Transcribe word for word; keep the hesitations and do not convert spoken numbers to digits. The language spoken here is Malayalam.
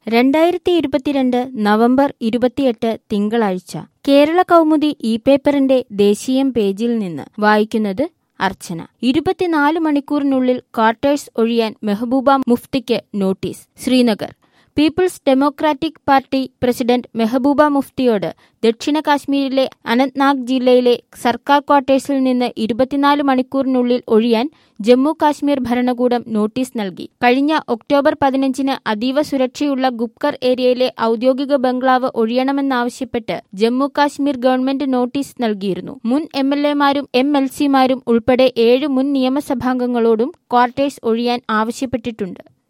രണ്ടായിരത്തി ഇരുപത്തിരണ്ട് നവംബർ ഇരുപത്തിയെട്ട് തിങ്കളാഴ്ച കേരള കൗമുദി ഇ പേപ്പറിന്റെ ദേശീയം പേജിൽ നിന്ന് വായിക്കുന്നത് അർച്ചന. ഇരുപത്തിനാല് മണിക്കൂറിനുള്ളിൽ ക്വാർട്ടേഴ്സ് ഒഴിയാൻ മെഹബൂബ മുഫ്തിക്ക് നോട്ടീസ്. ശ്രീനഗർ. പീപ്പിൾസ് ഡെമോക്രാറ്റിക് പാർട്ടി പ്രസിഡന്റ് മെഹബൂബ മുഫ്തിയോട് ദക്ഷിണ കാശ്മീരിലെ അനന്ത്നാഗ് ജില്ലയിലെ സർക്കാർ ക്വാർട്ടേഴ്സിൽ നിന്ന് ഇരുപത്തിനാല് മണിക്കൂറിനുള്ളിൽ ഒഴിയാൻ ജമ്മു കാശ്മീർ ഭരണകൂടം നോട്ടീസ് നൽകി. കഴിഞ്ഞ ഒക്ടോബർ പതിനഞ്ചിന് അതീവ സുരക്ഷയുള്ള ഗുപ്കർ ഏരിയയിലെ ഔദ്യോഗിക ബംഗ്ലാവ് ഒഴിയണമെന്നാവശ്യപ്പെട്ട് ജമ്മു കാശ്മീർ ഗവൺമെന്റ് നോട്ടീസ് നൽകിയിരുന്നു. മുൻ എം എൽ എമാരും എം എൽ സിമാരും ഉൾപ്പെടെ ഏഴ് മുൻ നിയമസഭാംഗങ്ങളോടും ക്വാർട്ടേഴ്സ് ഒഴിയാൻ ആവശ്യപ്പെട്ടിട്ടുണ്ട്.